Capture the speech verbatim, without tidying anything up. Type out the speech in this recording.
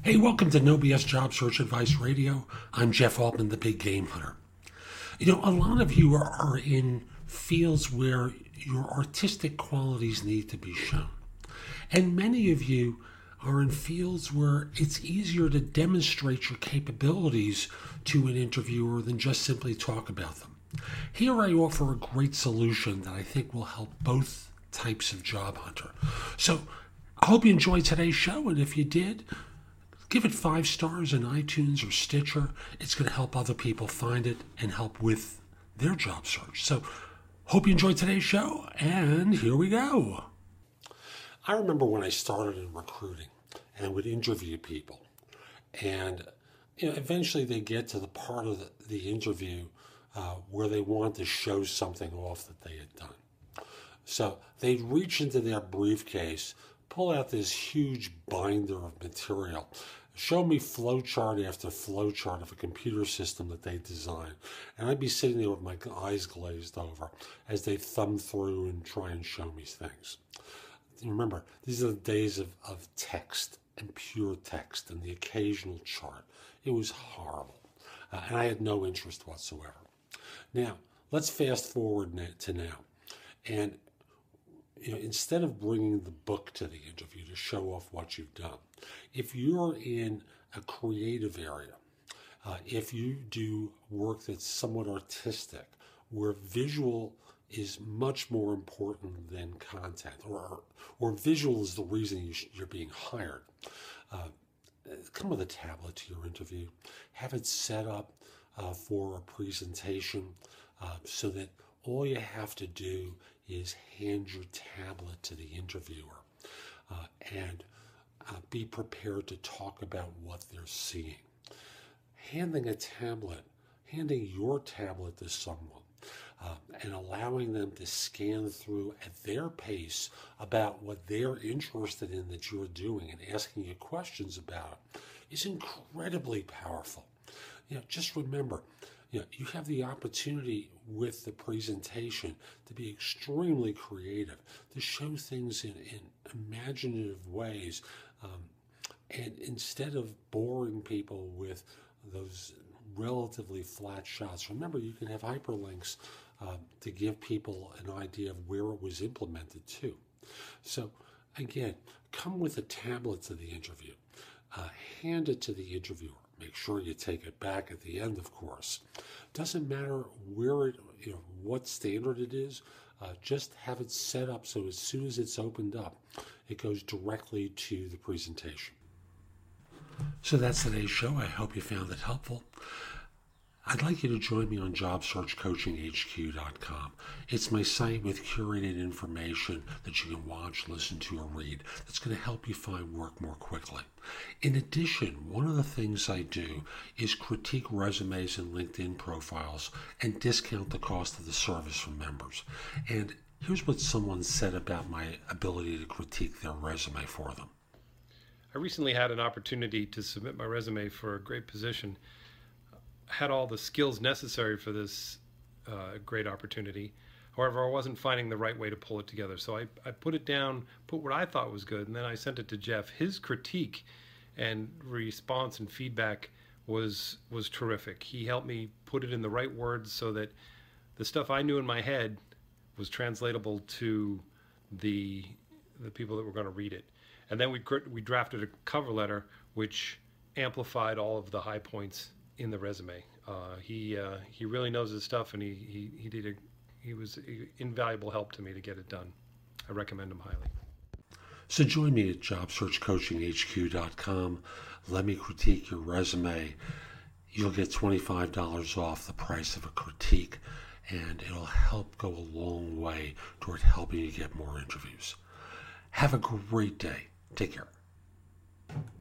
Hey, welcome to No B S Job Search Advice Radio. I'm Jeff Altman, the Big Game Hunter. You know, a lot of you are, are in fields where your artistic qualities need to be shown. And many of you are in fields where it's easier to demonstrate your capabilities to an interviewer than just simply talk about them. Here I offer a great solution that I think will help both types of job hunter. So I hope you enjoyed today's show, and if you did, give it five stars in iTunes or Stitcher. It's going to help other people find it and help with their job search. So hope you enjoyed today's show, and here we go. I remember when I started in recruiting and would interview people, and you know, eventually they get to the part of the, the interview uh, where they want to show something off that they had done. So they'd reach into their briefcase, pull out this huge binder of material, show me flowchart after flowchart of a computer system that they designed. And I'd be sitting there with my eyes glazed over as they thumb through and try and show me things. Remember, these are the days of, of text and pure text and the occasional chart. It was horrible. Uh, and I had no interest whatsoever. Now, let's fast forward to now. And you know, instead of bringing the book to the interview to show off what you've done, if you're in a creative area, uh, if you do work that's somewhat artistic, where visual is much more important than content, or or visual is the reason you sh- you're being hired, uh, come with a tablet to your interview. Have it set up uh, for a presentation uh, so that all you have to do is hand your tablet to the interviewer uh, and uh, be prepared to talk about what they're seeing. Handing a tablet, handing your tablet to someone uh, and allowing them to scan through at their pace about what they're interested in that you're doing and asking you questions about it is incredibly powerful. You know, just remember, you know, you have the opportunity with the presentation to be extremely creative, to show things in, in imaginative ways, um, and instead of boring people with those relatively flat shots, remember you can have hyperlinks uh, to give people an idea of where it was implemented too. So again, come with a tablet to the interview, uh, hand it to the interviewer. Make sure you take it back at the end, of course. Doesn't matter where it, you know, what standard it is. Uh, just have it set up so as soon as it's opened up, it goes directly to the presentation. So that's today's show. I hope you found it helpful. I'd like you to join me on job search coaching H Q dot com. It's my site with curated information that you can watch, listen to, or read that's going to help you find work more quickly. In addition, one of the things I do is critique resumes and LinkedIn profiles and discount the cost of the service for members. And here's what someone said about my ability to critique their resume for them. I recently had an opportunity to submit my resume for a great position. Had all the skills necessary for this uh, great opportunity. However, I wasn't finding the right way to pull it together. So I, I put it down, put what I thought was good, and then I sent it to Jeff. His critique and response and feedback was was terrific. He helped me put it in the right words so that the stuff I knew in my head was translatable to the the people that were going to read it. And then we we drafted a cover letter which amplified all of the high points in the resume. Uh, he uh, he really knows his stuff, and he he, he did a he was a invaluable help to me to get it done. I recommend him highly. So join me at job search coaching H Q dot com. Let me critique your resume. You'll get twenty-five dollars off the price of a critique, and it'll help go a long way toward helping you get more interviews. Have a great day. Take care.